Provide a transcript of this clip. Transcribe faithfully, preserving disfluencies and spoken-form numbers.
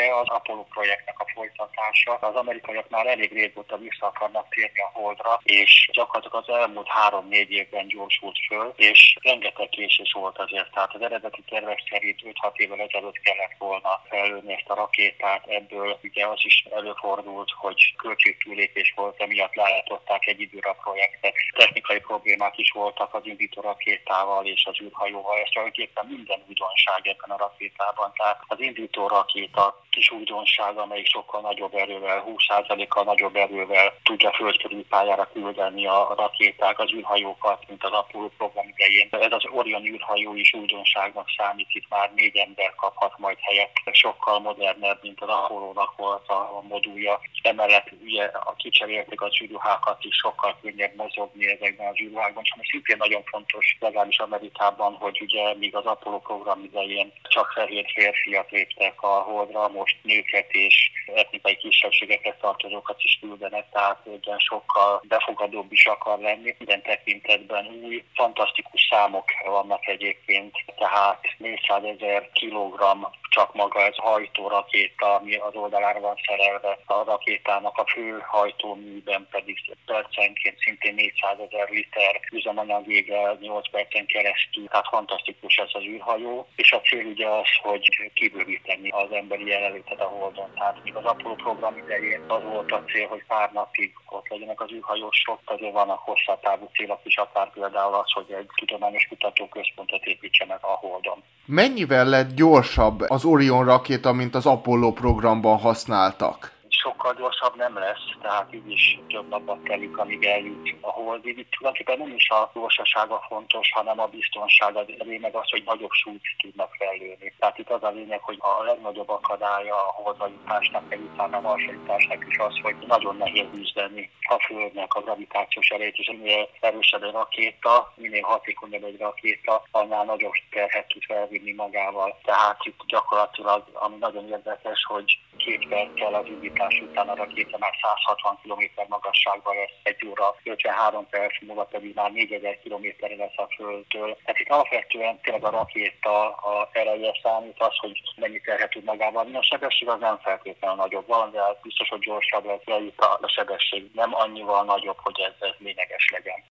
ugye az Apollo projektnek a folytatása. Az amerikaiak már elég régóta vissza akarnak térni a Holdra, és gyakorlatilag az elmúlt három-négy évben gyorsult föl, és rengeteg késés volt azért. Tehát az eredeti tervek szerint öt-hat évvel ezelőtt kellett volna felülni ezt a rakétát, ebből ugye az is előfordult, hogy költségtúllépés volt, emiatt leállították egy időre a projektet. Technikai problémák is voltak az indító rakétával és az űrhajóval, ez tulajdonképpen minden újdonság ebben a rakétában. Tehát az indító rakéta kis újdonság, amelyik sokkal nagyobb erővel, húsz százalékkal nagyobb erővel tudja földkörüli pályára küldeni a rakéták, az űrhajókat, mint az Apollo program idején. Ez az Orion űrhajó is újdonságnak számít, itt már négy ember kaphat majd helyet, sokkal modernebb, mint az Apollo-nak volt a modulja. Emellett ugye a kicserélték az űrruhákat is, sokkal könnyebb mozogni ezekben az űrruhákban, és ami szintén nagyon fontos, legalábbis Amerikában, hogy ugye míg az Apollo program idején csak fehér férfiak léptek a Holdra, most nőket és etnikai kisebbségeket tartozókat is küldenek, tehát ugyan sokkal befogadóbb is akar lenni. Minden tekintetben új, fantasztikus számok vannak egyébként, tehát négyszázezer kilogramm csak maga ez a hajtórakéta, ami az oldalára van szerelve. A rakétának a fő hajtóműben pedig percenként szintén négyszázezer liter üzemanyag ég el nyolc percen keresztül, tehát fantasztikus ez az űrhajó, és a cél ugye az, hogy kibővíteni az emberi jelenlétet a Holdon. Tehát még az Apollo program idején az volt a cél, hogy pár napig ott legyenek az űrhajósok, azért vannak hosszabb távú célok is, akár például az, hogy egy tudományos kutatóközpontot építsenek a Holdon. Mennyivel lett gyorsabb az Orion rakéta, mint az Apollo programban használtak? Sokkal gyorsabb nem lesz, tehát így is több napot telik, amíg eljut a Holdig. Itt tulajdonképpen nem is a gyorsasága fontos, hanem a biztonság. A lényeg az, hogy nagyobb súlyt tudnak fellőni. Tehát itt az a lényeg, hogy a legnagyobb akadálya a Holdra jutásnak, meg utána a Marsra jutásnak is az, hogy nagyon nehéz üzleni a Földnek a gravitációs erejét, és minél erősebb egy rakéta, minél hatékonyabb egy rakéta, annál nagyobb terhet tud felvinni magával. Tehát itt gyakorlatilag, ami nagyon érdekes, hogy két perccel az indítás után a rakéta már száz hatvan kilométer magasságban lesz, egy óra ötvenhárom perc múlva pedig már négyezer kilométerre lesz a Földtől. Tehát itt alapvetően tényleg a rakéta a ereje számít, az, hogy mennyi terhet tud magával vinni. A sebesség az nem feltétlenül nagyobb van, de biztos, hogy gyorsabb lesz, de itt a sebesség nem annyival nagyobb, hogy ez, ez lényeges legyen.